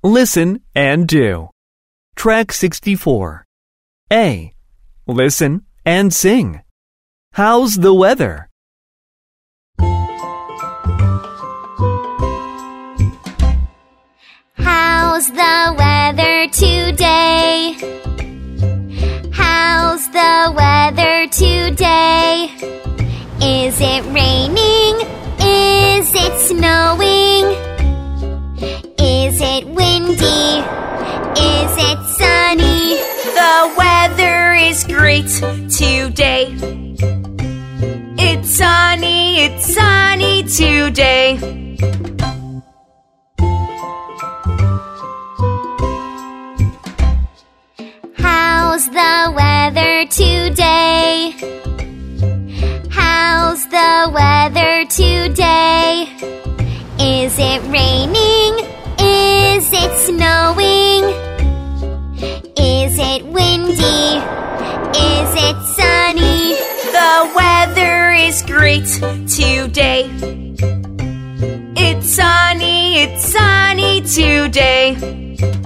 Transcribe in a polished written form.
Listen and do. Track 64. A. Listen and sing. How's the weather? How's the weather today? How's the weather today? Is it raining? Is it snowing? Is it windy? Is it sunny? The weather is great today. It's sunny today. How's the weather today? How's the weather today? Is it raining? Is it snowing? Is it windy? Is it sunny? The weather is great today. It's sunny today.